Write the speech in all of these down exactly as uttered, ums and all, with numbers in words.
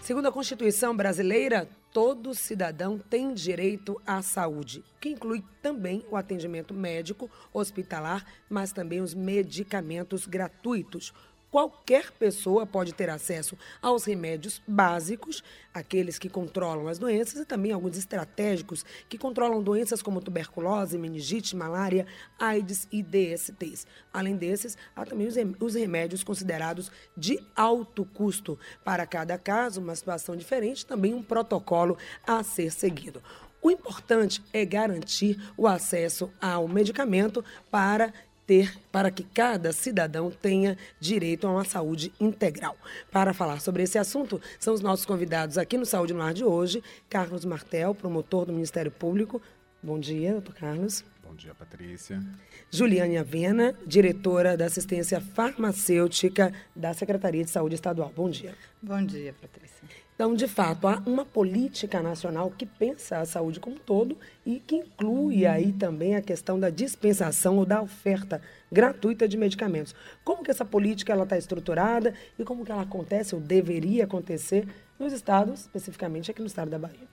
Segundo a Constituição brasileira, todo cidadão tem direito à saúde, que inclui também o atendimento médico, hospitalar, mas também os medicamentos gratuitos. Qualquer pessoa pode ter acesso aos remédios básicos, aqueles que controlam as doenças, e também alguns estratégicos que controlam doenças como tuberculose, meningite, malária, AIDS e D S Ts. Além desses, há também os remédios considerados de alto custo. Para cada caso, uma situação diferente, também um protocolo a ser seguido. O importante é garantir o acesso ao medicamento para ter, para que cada cidadão tenha direito a uma saúde integral. Para falar sobre esse assunto, são os nossos convidados aqui no Saúde no Ar de hoje, Carlos Martel, promotor do Ministério Público. Bom dia, doutor Carlos. Bom dia, Patrícia. Juliane Avena, diretora da Assistência Farmacêutica da Secretaria de Saúde Estadual. Bom dia. Bom dia, Patrícia. Então, de fato, há uma política nacional que pensa a saúde como um todo e que inclui aí também a questão da dispensação ou da oferta gratuita de medicamentos. Como que essa política está estruturada e como que ela acontece ou deveria acontecer nos estados, especificamente aqui no estado da Bahia?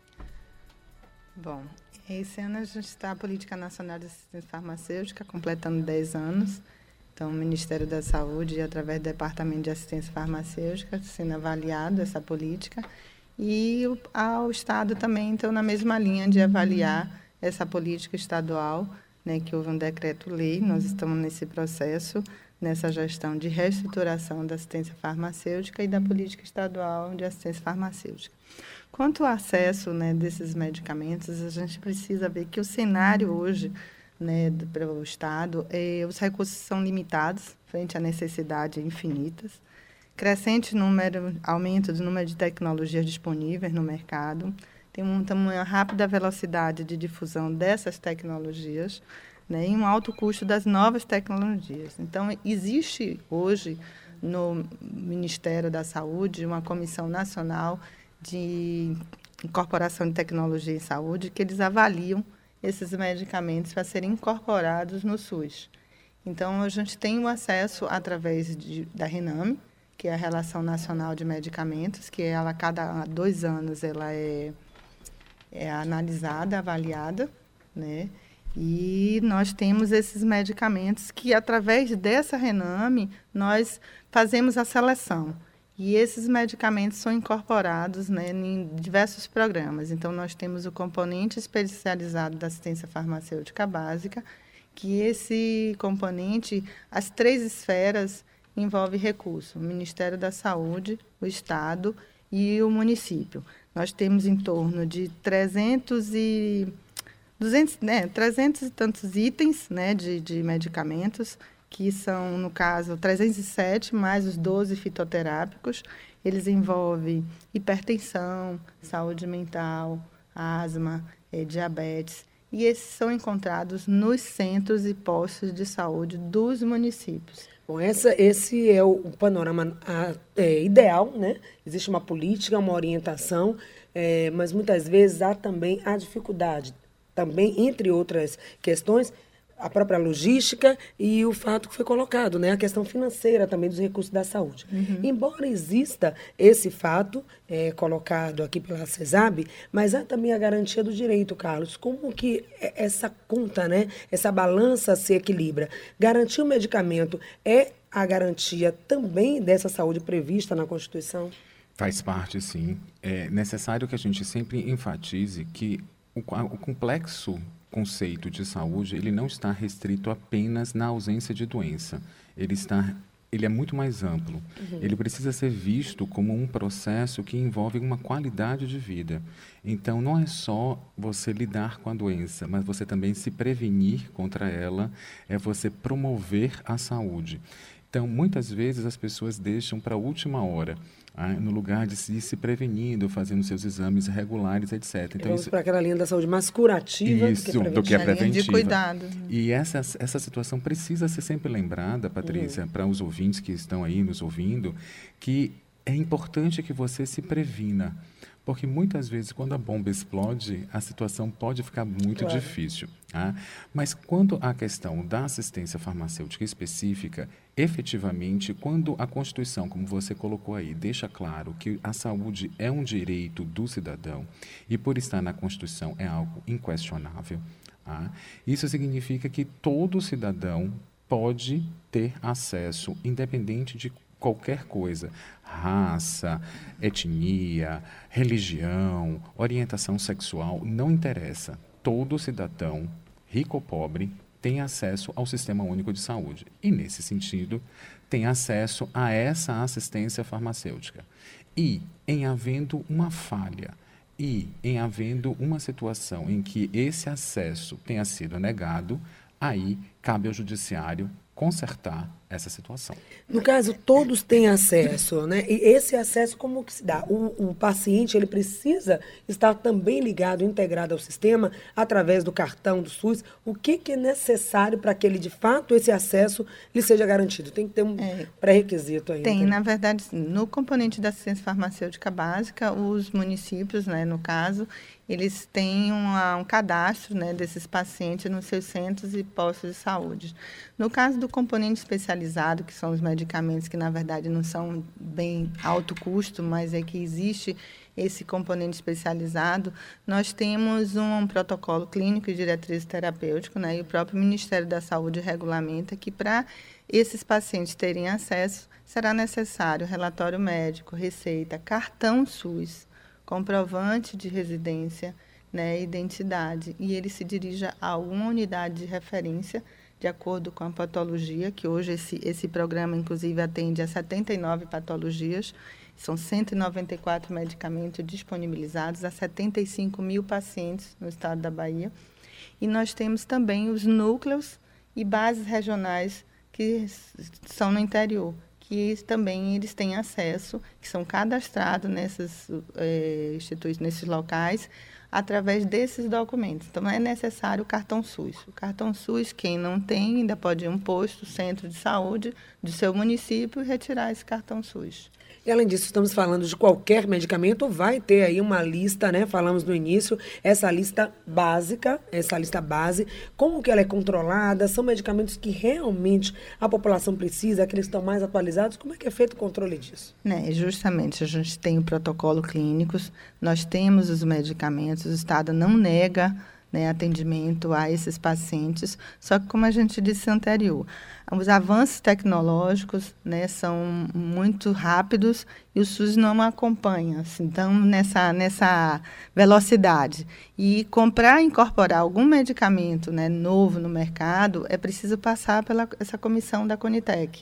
Bom, esse ano a gente está a Política Nacional de Assistência Farmacêutica, completando dez anos. Então, o Ministério da Saúde, através do Departamento de Assistência Farmacêutica, sendo avaliado essa política. E o, a, o Estado também entrou na mesma linha de avaliar essa política estadual, né, que houve um decreto-lei. Nós estamos nesse processo, nessa gestão de reestruturação da assistência farmacêutica e da política estadual de assistência farmacêutica. Quanto ao acesso, né, desses medicamentos, a gente precisa ver que o cenário hoje, né, para o Estado, eh, os recursos são limitados frente a necessidades infinitas, crescente número, aumento do número de tecnologias disponíveis no mercado, tem um, uma rápida velocidade de difusão dessas tecnologias, né, e um alto custo das novas tecnologias. Então, existe hoje no Ministério da Saúde uma comissão nacional de incorporação de tecnologia em saúde que eles avaliam esses medicamentos para serem incorporados no SUS. Então, a gente tem o acesso através de, da RENAME, que é a Relação Nacional de Medicamentos, que ela, a cada dois anos ela é, é analisada, avaliada, né? E nós temos esses medicamentos que, através dessa RENAME, nós fazemos a seleção. E esses medicamentos são incorporados, né, em diversos programas. Então, nós temos o componente especializado da assistência farmacêutica básica, que esse componente, as três esferas, envolve recurso: o Ministério da Saúde, o Estado e o município. Nós temos em torno de trezentos e, duzentos, né, trezentos e tantos itens, né, de, de medicamentos, que são, no caso, trezentos e sete, mais os doze fitoterápicos. Eles envolvem hipertensão, saúde mental, asma, eh, diabetes. E esses são encontrados nos centros e postos de saúde dos municípios. Bom, essa, esse é o, o panorama a, é, ideal, né? Existe uma política, uma orientação, é, mas muitas vezes há também a dificuldade. Também, entre outras questões, a própria logística e o fato que foi colocado, né? A questão financeira também dos recursos da saúde. Uhum. Embora exista esse fato é, colocado aqui pela CESAB, mas há também a garantia do direito, Carlos. Como que essa conta, né? Essa balança se equilibra? Garantir o medicamento é a garantia também dessa saúde prevista na Constituição? Faz parte, sim. É necessário que a gente sempre enfatize que o, o complexo conceito de saúde, ele não está restrito apenas na ausência de doença. Ele está, ele é muito mais amplo. Uhum. Ele precisa ser visto como um processo que envolve uma qualidade de vida. Então, não é só você lidar com a doença, mas você também se prevenir contra ela, é você promover a saúde. Então, muitas vezes as pessoas deixam para a última hora, ah, no lugar de se, de se prevenindo, fazendo seus exames regulares, etcétera. Então, vamos isso, para aquela linha da saúde mais curativa isso, do que do que a preventiva. De cuidado. E essa, essa situação precisa ser sempre lembrada, Patrícia, uhum. para os ouvintes que estão aí nos ouvindo, que é importante que você se previna, porque muitas vezes, quando a bomba explode, a situação pode ficar muito claro. difícil. Tá? Mas quanto à questão da assistência farmacêutica específica, efetivamente, quando a Constituição, como você colocou aí, deixa claro que a saúde é um direito do cidadão e, por estar na Constituição, é algo inquestionável, tá? Isso significa que todo cidadão pode ter acesso, independente de qualquer coisa, raça, etnia, religião, orientação sexual, não interessa. Todo cidadão, rico ou pobre, tem acesso ao Sistema Único de Saúde. E, nesse sentido, tem acesso a essa assistência farmacêutica. E, em havendo uma falha, e em havendo uma situação em que esse acesso tenha sido negado, aí cabe ao judiciário consertar essa situação. No caso, todos têm acesso, né? E esse acesso como que se dá? O, o paciente, ele precisa estar também ligado, integrado ao sistema, através do cartão do SUS. O que, que é necessário para que ele, de fato, esse acesso lhe seja garantido? Tem que ter um é, pré-requisito aí. Tem, na verdade, no componente da assistência farmacêutica básica, os municípios, né, no caso, eles têm uma, um cadastro, né, desses pacientes nos seus centros e postos de saúde. No caso do componente especializado, que são os medicamentos que, na verdade, não são bem alto custo, mas é que existe esse componente especializado, nós temos um protocolo clínico e diretriz terapêutico, né, e o próprio Ministério da Saúde regulamenta que, para esses pacientes terem acesso, será necessário relatório médico, receita, cartão SUS, comprovante de residência, né, identidade, e ele se dirija a alguma unidade de referência de acordo com a patologia, que hoje esse, esse programa, inclusive, atende a setenta e nove patologias, são cento e noventa e quatro medicamentos disponibilizados a setenta e cinco mil pacientes no estado da Bahia. E nós temos também os núcleos e bases regionais que são no interior, que também eles têm acesso, que são cadastrados nessas é, instituições, nesses locais, através desses documentos. Então, não é necessário o cartão SUS. O cartão SUS, quem não tem, ainda pode ir a um posto, centro de saúde do seu município e retirar esse cartão SUS. E, além disso, estamos falando de qualquer medicamento, vai ter aí uma lista, né? Falamos no início, essa lista básica, essa lista base, como que ela é controlada, são medicamentos que realmente a população precisa, aqueles que estão mais atualizados, como é que é feito o controle disso? Né, justamente, a gente tem o protocolo clínicos, nós temos os medicamentos, o Estado não nega, né, atendimento a esses pacientes, só que, como a gente disse anterior, os avanços tecnológicos, né, são muito rápidos e o SUS não acompanha, assim, então, nessa, nessa velocidade. E comprar e incorporar algum medicamento, né, novo no mercado, é preciso passar pela essa comissão da Conitec.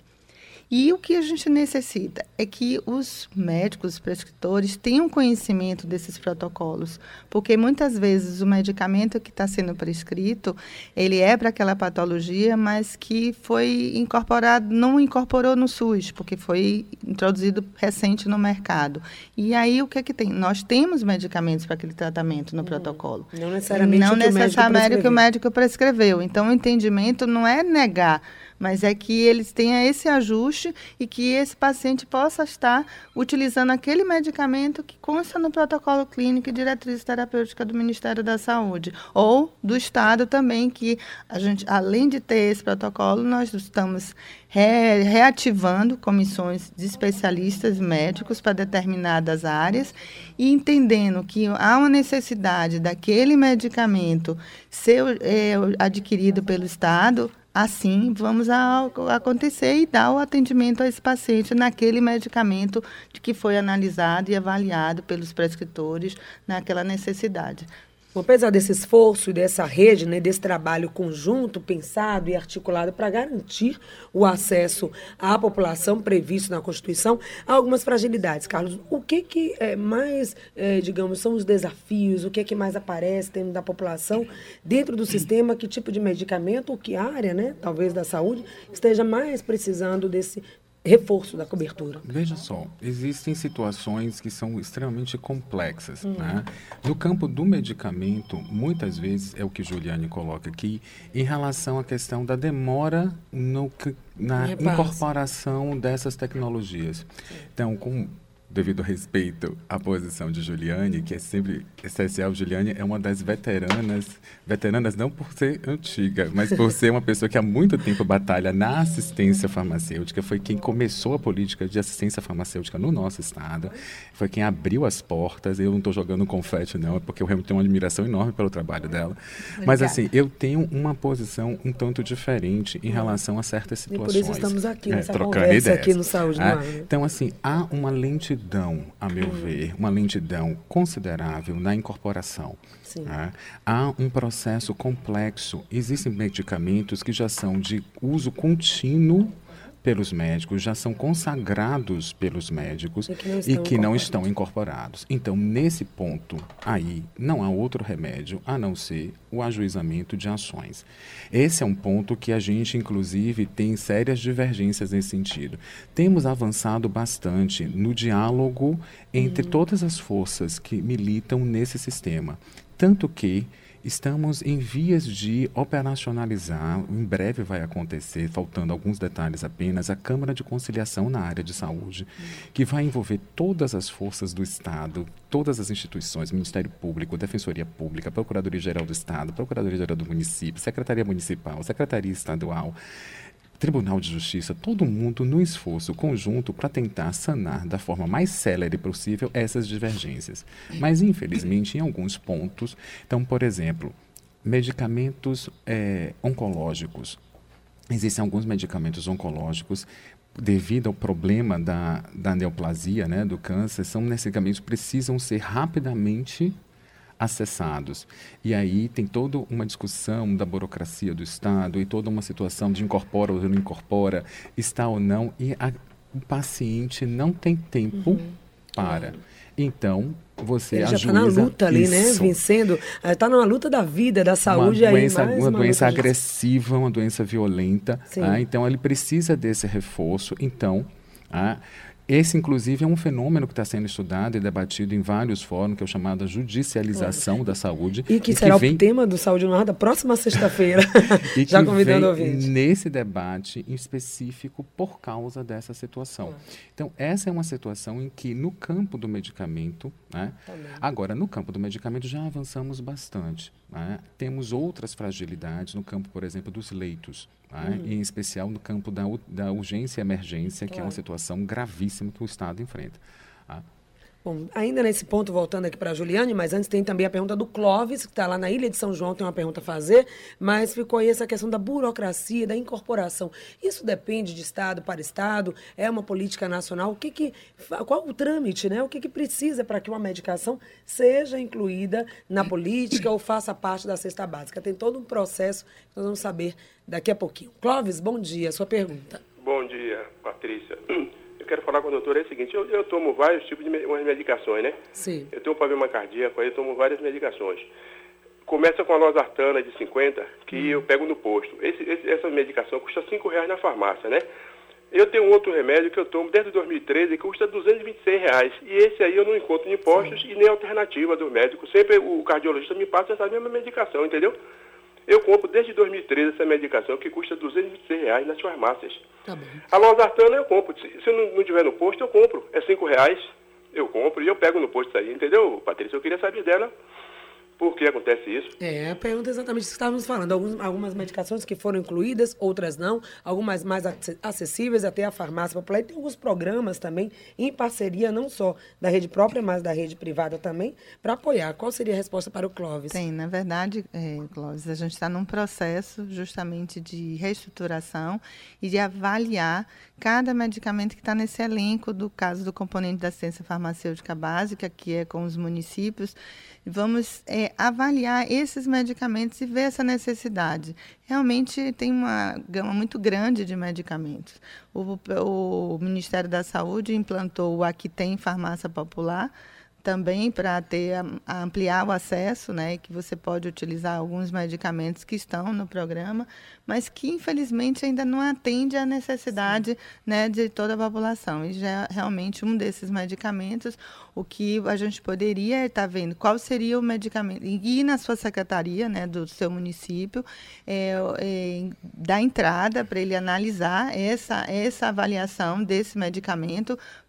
E o que a gente necessita é que os médicos, os prescritores, tenham conhecimento desses protocolos, porque muitas vezes o medicamento que está sendo prescrito, ele é para aquela patologia, mas que foi incorporado, não incorporou no SUS, porque foi introduzido recente no mercado. E aí, o que é que tem? Nós temos medicamentos para aquele tratamento no hum, protocolo. Não necessariamente, não o, que necessariamente o, que o médico prescreveu. Então, o entendimento não é negar, mas é que eles tenham esse ajuste e que esse paciente possa estar utilizando aquele medicamento que consta no protocolo clínico e diretriz terapêutica do Ministério da Saúde, ou do Estado também, que a gente, além de ter esse protocolo, nós estamos re, reativando comissões de especialistas médicos para determinadas áreas e entendendo que há uma necessidade daquele medicamento ser é, adquirido pelo Estado. Assim, vamos a, a acontecer e dar o atendimento a esse paciente naquele medicamento de que foi analisado e avaliado pelos prescritores naquela necessidade. Apesar desse esforço e dessa rede, né, desse trabalho conjunto, pensado e articulado para garantir o acesso à população previsto na Constituição, há algumas fragilidades. Carlos, o que, que é mais, é, digamos, são os desafios, o que, que mais aparece dentro da população, dentro do sistema, que tipo de medicamento, ou que área, né, talvez da saúde, esteja mais precisando desse reforço da cobertura? Veja só, existem situações que são extremamente complexas. Uhum. Né? No campo do medicamento, muitas vezes, é o que Juliane coloca aqui, em relação à questão da demora no, na incorporação dessas tecnologias. Então, com devido ao respeito à posição de Juliane, que é sempre essencial. Juliane é uma das veteranas, veteranas não por ser antiga, mas por ser uma pessoa que há muito tempo batalha na assistência farmacêutica, foi quem começou a política de assistência farmacêutica no nosso estado, foi quem abriu as portas. Eu não estou jogando confete, não, é porque eu realmente tenho uma admiração enorme pelo trabalho dela. Obrigada. Mas, assim, eu tenho uma posição um tanto diferente em relação a certas situações. E por isso estamos aqui nessa é, conversa ideias. aqui no Saúde no ah, Ar. Né? Então, assim, há uma lentidão, a meu hum. ver, uma lentidão considerável na incorporação. Tá? Há um processo complexo. Existem medicamentos que já são de uso contínuo pelos médicos, já são consagrados pelos médicos e que não estão, e que não estão incorporados. Então, nesse ponto, aí, não há outro remédio a não ser o ajuizamento de ações. Esse é um ponto que a gente, inclusive, tem sérias divergências nesse sentido. Temos avançado bastante no diálogo entre uhum. todas as forças que militam nesse sistema, tanto que estamos em vias de operacionalizar, em breve vai acontecer, faltando alguns detalhes apenas, a Câmara de Conciliação na área de saúde, que vai envolver todas as forças do Estado, todas as instituições, Ministério Público, Defensoria Pública, Procuradoria-Geral do Estado, Procuradoria-Geral do Município, Secretaria Municipal, Secretaria Estadual, Tribunal de Justiça, todo mundo no esforço conjunto para tentar sanar da forma mais célere possível essas divergências. Mas, infelizmente, em alguns pontos, então, por exemplo, medicamentos é, oncológicos. Existem alguns medicamentos oncológicos, devido ao problema da, da neoplasia, né, do câncer, são medicamentos que precisam ser rapidamente acessados. E aí tem toda uma discussão da burocracia do Estado e toda uma situação de incorpora ou não incorpora, está ou não, e a, o paciente não tem tempo uhum. para. Então, você Ele já ajuiza... está na luta ali, isso. né? Vencendo. Está numa luta da vida, da saúde. Uma doença, aí, mais uma uma doença luta agressiva, uma doença violenta. Ah, então, ele precisa desse reforço. Então, ah, esse, inclusive, é um fenômeno que está sendo estudado e debatido em vários fóruns, que é o chamado judicialização é. da saúde. E que e será que vem... o tema do Saúde no Ar da próxima sexta-feira. Já convidando o ouvinte. Nesse debate em específico por causa dessa situação. É. Então, essa é uma situação em que, no campo do medicamento, né, agora, no campo do medicamento já avançamos bastante. Né? Temos outras fragilidades no campo, por exemplo, dos leitos. Né? Uhum. Em especial no campo da, da urgência e emergência, claro. que é uma situação gravíssima que o Estado enfrenta. Ah. Bom, ainda nesse ponto, voltando aqui para a Juliane, mas antes tem também a pergunta do Clóvis, que está lá na Ilha de São João, tem uma pergunta a fazer, mas ficou aí essa questão da burocracia, da incorporação. Isso depende de Estado para Estado? É uma política nacional? O que que, qual o trâmite, né? O que, que precisa para que uma medicação seja incluída na política ou faça parte da cesta básica? Tem todo um processo que nós vamos saber daqui a pouquinho. Clóvis, bom dia. Sua pergunta. Bom dia, Patrícia. Eu quero falar com a doutora é o seguinte, eu, eu tomo vários tipos de medicações, né? Sim. Eu tenho um problema cardíaco, aí eu tomo várias medicações. Começa com a losartana de cinquenta, que hum. eu pego no posto. Esse, esse, essa medicação custa cinco reais na farmácia, né? Eu tenho outro remédio que eu tomo desde dois mil e treze, que custa duzentos e vinte e seis reais. E esse aí eu não encontro em postos Sim. e nem alternativa do médico. Sempre o cardiologista me passa essa mesma medicação, entendeu? Eu compro desde dois mil e treze essa medicação que custa duzentos e vinte e seis reais nas farmácias. Tá bom. A losartana eu compro. Se, se não, não tiver no posto, eu compro. É cinco reais, eu compro e eu pego no posto isso aí. Entendeu, Patrícia? Eu queria saber dela por que acontece isso. É, a pergunta é exatamente isso que estávamos falando. Alguns, algumas medicações que foram incluídas, outras não. Algumas mais acessíveis até a farmácia popular. E tem alguns programas também em parceria, não só da rede própria, mas da rede privada também, para apoiar. Qual seria a resposta para o Clóvis? Tem, na verdade, é, Clóvis, a gente está num processo justamente de reestruturação e de avaliar cada medicamento que está nesse elenco, do caso do componente da assistência farmacêutica básica, que é com os municípios. Vamos é, avaliar esses medicamentos e ver essa necessidade. Realmente tem uma gama muito grande de medicamentos. O, o Ministério da Saúde implantou o Aqui Tem Farmácia Popular, também para ter a, a ampliar o acesso, né, que você pode utilizar alguns medicamentos que estão no programa, mas que infelizmente ainda não atende à necessidade, né, de toda a população. E já é realmente um desses medicamentos, o que a gente poderia estar vendo qual seria o medicamento, e ir na sua secretaria, né, do seu município, é, é, dar entrada para ele analisar essa, essa avaliação desse medicamento,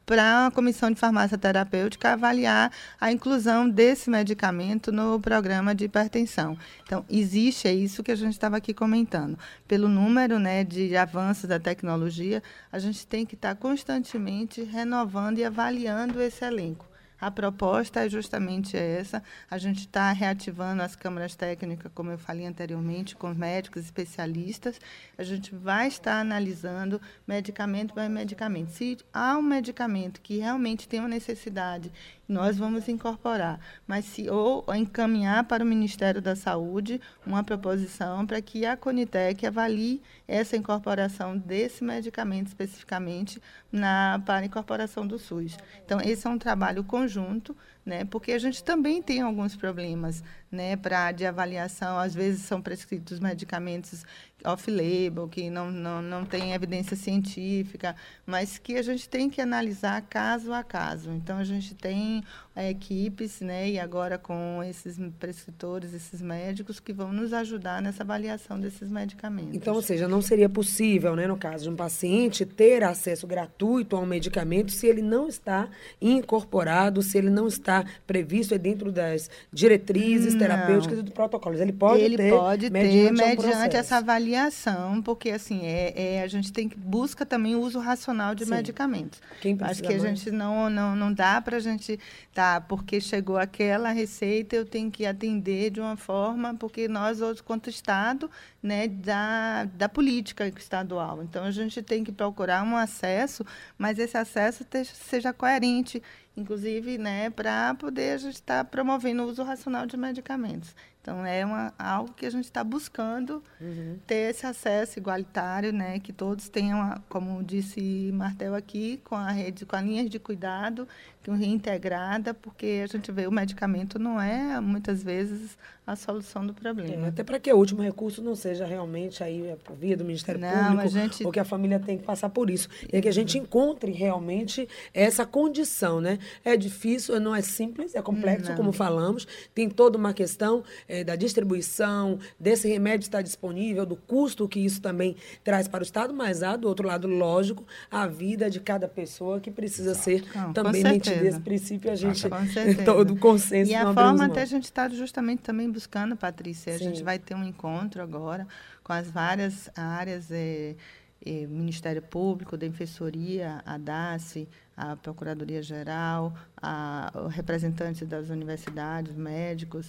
para a Comissão de Farmácia Terapêutica avaliar a inclusão desse medicamento no programa de hipertensão. Então, existe, é isso que a gente estava aqui comentando. Pelo número, né, de avanços da tecnologia, a gente tem que estar constantemente renovando e avaliando esse elenco. A proposta é justamente essa. A gente está reativando as câmaras técnicas, como eu falei anteriormente, com médicos especialistas. A gente vai estar analisando medicamento por medicamento. Se há um medicamento que realmente tem uma necessidade, nós vamos incorporar. Mas se ou encaminhar para o Ministério da Saúde uma proposição para que a Conitec avalie essa incorporação desse medicamento especificamente na, para a incorporação do SUS. Então, esse é um trabalho conjunto, né, porque a gente também tem alguns problemas, né, pra, de avaliação. Às vezes são prescritos medicamentos off-label, que não, não, não tem evidência científica, mas que a gente tem que analisar caso a caso. Então, a gente tem é, equipes, né, e agora com esses prescritores, esses médicos, que vão nos ajudar nessa avaliação desses medicamentos. Então, ou seja, não seria possível, né, no caso de um paciente, ter acesso gratuito a um medicamento se ele não está incorporado, se ele não está previsto dentro das diretrizes não. terapêuticas e dos protocolos. Ele pode ele ter, pode mediante, ter, um mediante essa avaliação, porque assim, é, é, a gente tem que busca também o uso racional de Sim. medicamentos. Quem Acho que a mais? gente não, não, não dá para a gente, tá, porque chegou aquela receita, eu tenho que atender de uma forma, porque nós, outros, quanto Estado, né, da, da política estadual. Então, a gente tem que procurar um acesso, mas esse acesso te, seja coerente, inclusive, né, para poder a gente estar tá promovendo o uso racional de medicamentos. Então, é uma, algo que a gente está buscando uhum. ter esse acesso igualitário, né, que todos tenham, a, como disse Martel aqui, com a rede, com a linha de cuidado reintegrada, porque a gente vê o medicamento não é, muitas vezes, a solução do problema. É, até para que o último recurso não seja realmente aí a via do Ministério não, Público, a gente... ou que a família tem que passar por isso. E é que a gente encontre realmente essa condição, né? É difícil, não é simples, é complexo, não. como falamos, tem toda uma questão é, da distribuição, desse remédio estar disponível, do custo que isso também traz para o Estado, mas há, do outro lado, lógico, a vida de cada pessoa que precisa Exato. ser não, também mentida. Desse princípio, a gente todo o consenso. E a forma até a gente está justamente também buscando, Patrícia, a Sim. gente vai ter um encontro agora com as várias áreas, é, é, Ministério Público, Defensoria, a DACE, a Procuradoria-Geral, a, o representante das universidades, médicos,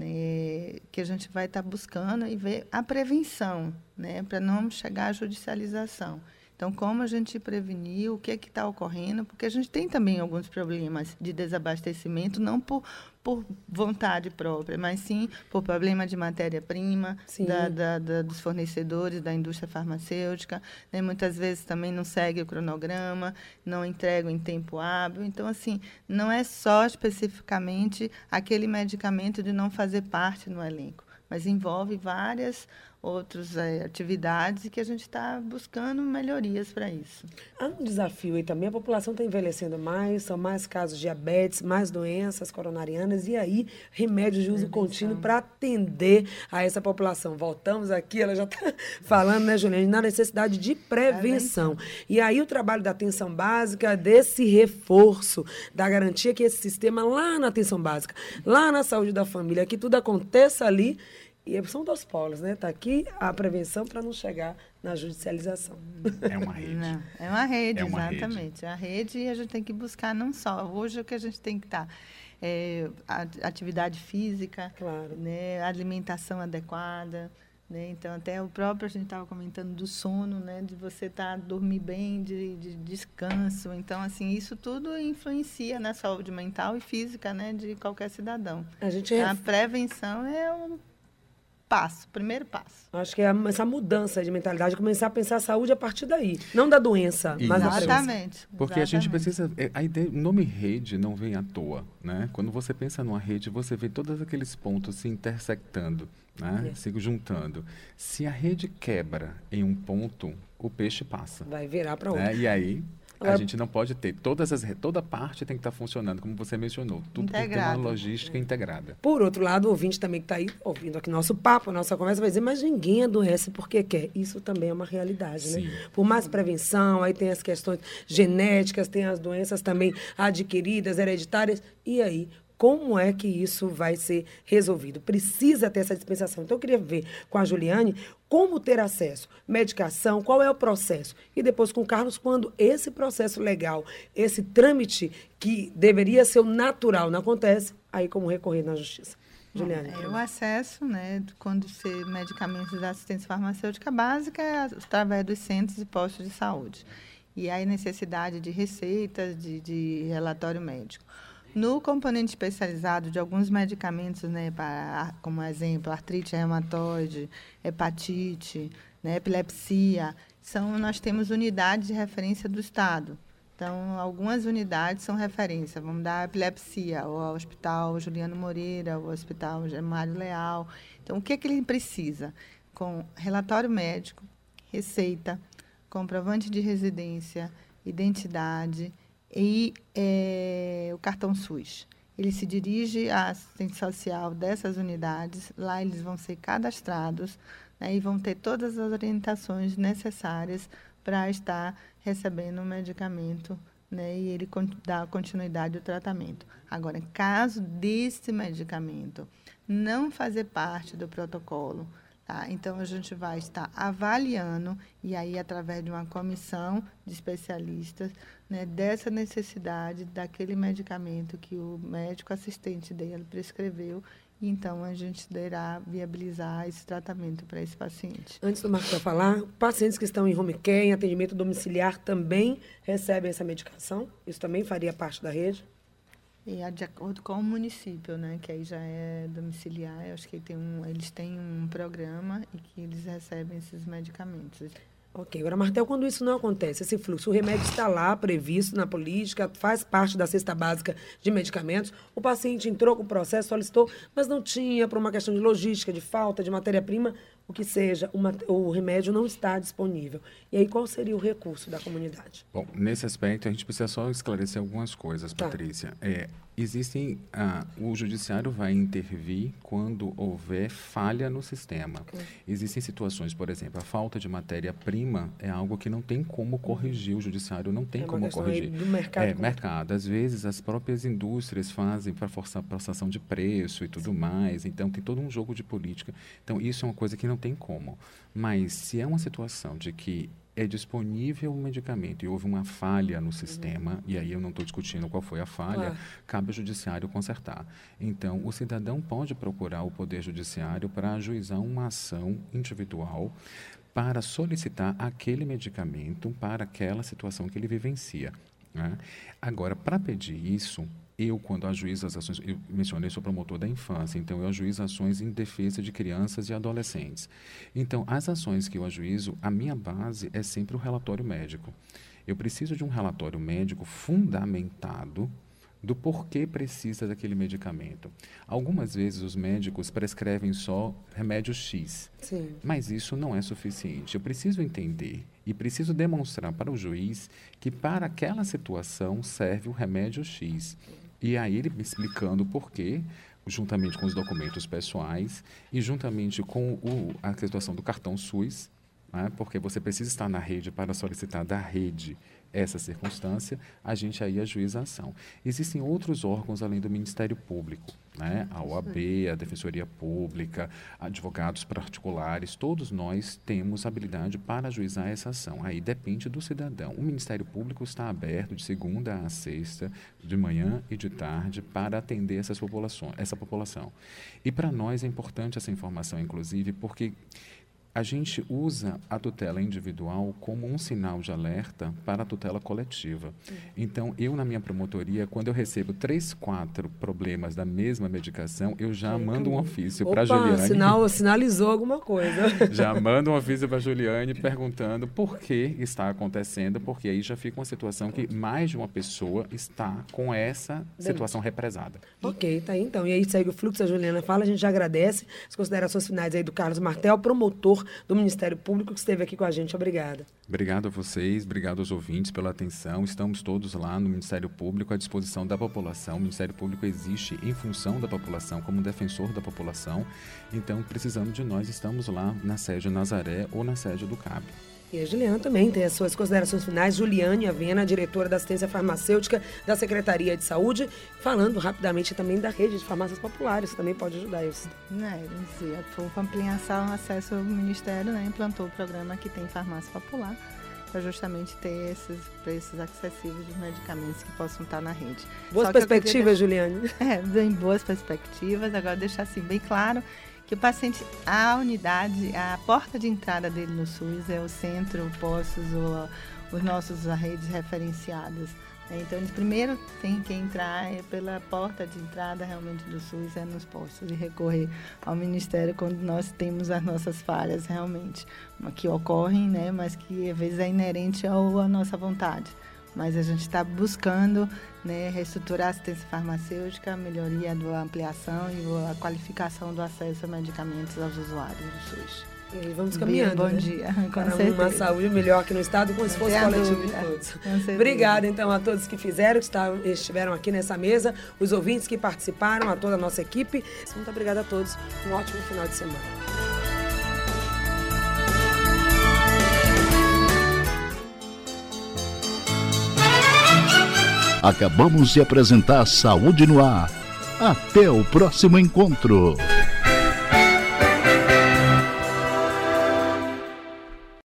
né, que a gente vai estar tá buscando e ver a prevenção, né, para não chegar à judicialização. Então, como a gente prevenir, o que é que está ocorrendo, porque a gente tem também alguns problemas de desabastecimento, não por, por vontade própria, mas sim por problema de matéria-prima, da, da, da, dos fornecedores, da indústria farmacêutica, né? Muitas vezes também não segue o cronograma, não entregam em tempo hábil. Então, assim, não é só especificamente aquele medicamento de não fazer parte no elenco, mas envolve várias outras é, atividades e que a gente está buscando melhorias para isso. Há um desafio aí também, a população está envelhecendo mais, são mais casos de diabetes, mais doenças coronarianas e aí remédios de uso Prevenção. contínuo para atender a essa população. Voltamos aqui, ela já está falando, né, Juliane, na necessidade de prevenção. Prevenção. E aí o trabalho da atenção básica, desse reforço, da garantia que esse sistema lá na atenção básica, lá na saúde da família, que tudo aconteça ali. E são dois polos, né? Está aqui a prevenção para não chegar na judicialização. É uma rede. Não, é uma rede, é uma exatamente. Rede. A rede e a gente tem que buscar não só. Hoje o que a gente tem que estar tá, é atividade física, claro. né? Alimentação adequada. Né? Então, até o próprio, a gente estava comentando do sono, né? De você estar tá, dormir bem, de, de descanso. Então, assim, isso tudo influencia na saúde mental e física, né? De qualquer cidadão. A, gente a prevenção é um passo, primeiro passo. Acho que é essa mudança de mentalidade, começar a pensar a saúde a partir daí. Não da doença, Isso. mas da prevenção. Exatamente. Porque Exatamente. a gente precisa... A ideia, o nome rede não vem à toa, né? Quando você pensa numa rede, você vê todos aqueles pontos se intersectando, né? É. Se juntando. Se a rede quebra em um ponto, o peixe passa. Vai virar para outro. Né? E aí... Agora, a gente não pode ter, todas as, toda parte tem que estar funcionando, como você mencionou. Tudo integrado. Tem que ter uma logística é. integrada. Por outro lado, o ouvinte também que está aí ouvindo aqui nosso papo, nossa conversa, vai dizer, mas ninguém adoece porque quer. Isso também é uma realidade, Sim. né? Por mais prevenção, aí tem as questões genéticas, tem as doenças também adquiridas, hereditárias, e aí... Como é que isso vai ser resolvido? Precisa ter essa dispensação. Então, eu queria ver com a Juliane como ter acesso, medicação, qual é o processo. E depois com o Carlos, quando esse processo legal, esse trâmite que deveria ser o natural não acontece, aí como recorrer na justiça. Juliane. É, o acesso, né, quando se medicamentos da assistência farmacêutica básica é através dos centros e postos de saúde. E aí necessidade de receitas, de, de relatório médico. No componente especializado de alguns medicamentos, né, para, como exemplo, artrite reumatoide, hepatite, né, epilepsia, são, nós temos unidades de referência do Estado. Então, algumas unidades são referência. Vamos dar a epilepsia, o Hospital Juliano Moreira, o Hospital Mário Leal. Então, o que, é que ele precisa? Com relatório médico, receita, comprovante de residência, identidade... e é, o cartão SUS. Ele se dirige à assistente social dessas unidades, lá eles vão ser cadastrados, né, e vão ter todas as orientações necessárias para estar recebendo o medicamento, né, e ele dá continuidade ao tratamento. Agora, em caso desse medicamento não fazer parte do protocolo, tá? Então, a gente vai estar avaliando, e aí, através de uma comissão de especialistas, né, dessa necessidade daquele medicamento que o médico assistente dele prescreveu, e então a gente deverá viabilizar esse tratamento para esse paciente. Antes do Marcos falar, pacientes que estão em home care, em atendimento domiciliar, também recebem essa medicação? Isso também faria parte da rede? E é de acordo com o município, né, que aí já é domiciliar, eu acho que tem um, eles têm um programa e que eles recebem esses medicamentos. Ok. Agora, Martel, quando isso não acontece, esse fluxo, o remédio está lá, previsto na política, faz parte da cesta básica de medicamentos, o paciente entrou com o processo, solicitou, mas não tinha, por uma questão de logística, de falta de matéria-prima, o que seja, uma, o remédio não está disponível. E aí, qual seria o recurso da comunidade? Bom, nesse aspecto, a gente precisa só esclarecer algumas coisas, tá. Patrícia. É, existem, ah, o judiciário vai intervir quando houver falha no sistema. Okay. Existem situações, por exemplo, a falta de matéria-prima é algo que não tem como corrigir, o judiciário não tem é como corrigir. Do mercado. É, mercado. Às vezes, as próprias indústrias fazem para forçar a processação de preço e tudo Sim. mais. Então, tem todo um jogo de política. Então, isso é uma coisa que não tem como. Mas, se é uma situação de que é disponível o medicamento e houve uma falha no sistema, uhum. e aí eu não estou discutindo qual foi a falha, claro. Cabe ao judiciário consertar. Então, o cidadão pode procurar o Poder Judiciário para ajuizar uma ação individual para solicitar aquele medicamento para aquela situação que ele vivencia. Né? Agora, para pedir isso, eu, quando ajuizo as ações, eu mencionei, sou promotor da infância, então eu ajuizo ações em defesa de crianças e adolescentes. Então, as ações que eu ajuizo, a minha base é sempre o relatório médico. Eu preciso de um relatório médico fundamentado do porquê precisa daquele medicamento. Algumas vezes os médicos prescrevem só remédio X, Sim. mas isso não é suficiente. Eu preciso entender e preciso demonstrar para o juiz que para aquela situação serve o remédio X. E aí ele me explicando o porquê, juntamente com os documentos pessoais e juntamente com o, a situação do cartão SUS, né, porque você precisa estar na rede para solicitar da rede essa circunstância, a gente aí ajuiza a ação. Existem outros órgãos além do Ministério Público, né? A O A B, a Defensoria Pública, advogados particulares, todos nós temos habilidade para ajuizar essa ação. Aí depende do cidadão. O Ministério Público está aberto de segunda a sexta, de manhã e de tarde, para atender essas populações, essa população. E para nós é importante essa informação, inclusive, porque a gente usa a tutela individual como um sinal de alerta para a tutela coletiva. Uhum. Então, eu, na minha promotoria, quando eu recebo três, quatro problemas da mesma medicação, eu já Sim. mando um ofício para a Juliane. Sinal, sinalizou alguma coisa. Já mando um ofício para a Juliane perguntando por que está acontecendo, porque aí já fica uma situação que mais de uma pessoa está com essa situação represada. Ok, tá aí então. E aí segue o fluxo, a Juliana fala, a gente já agradece as considerações finais aí do Carlos Martel, promotor defensor do Ministério Público, que esteve aqui com a gente. Obrigada. Obrigado a vocês, obrigado aos ouvintes pela atenção. Estamos todos lá no Ministério Público à disposição da população. O Ministério Público existe em função da população, como defensor da população. Então, precisando de nós, estamos lá na sede Nazaré ou na sede do C A B. E a Juliana também tem as suas considerações finais. Juliane Avena, diretora da assistência farmacêutica da Secretaria de Saúde, falando rapidamente também da rede de farmácias populares, que também pode ajudar isso. Né, por ampliação o acesso ao Ministério, né, implantou o programa que tem farmácia popular, para justamente ter esses preços acessíveis dos medicamentos que possam estar na rede. Boas perspectivas, queria... Juliane. É, bem boas perspectivas. Agora, deixar assim bem claro que o paciente, a unidade, a porta de entrada dele no SUS é o centro, postos, ou os nossos redes referenciadas. Então, eles primeiro têm que entrar é pela porta de entrada realmente do SUS, é nos postos, e recorrer ao Ministério quando nós temos as nossas falhas realmente, que ocorrem, né, mas que às vezes é inerente ao, à nossa vontade. Mas a gente está buscando, né, reestruturar a assistência farmacêutica, a melhoria da ampliação e a qualificação do acesso a medicamentos aos usuários do SUS. E aí vamos caminhando, Bom né? dia. Para uma saúde melhor aqui no Estado, com esforço coletivo de todos. Obrigada, então, a todos que fizeram, que estiveram aqui nessa mesa, os ouvintes que participaram, a toda a nossa equipe. Muito obrigada a todos. Um ótimo final de semana. Acabamos de apresentar Saúde no Ar. Até o próximo encontro.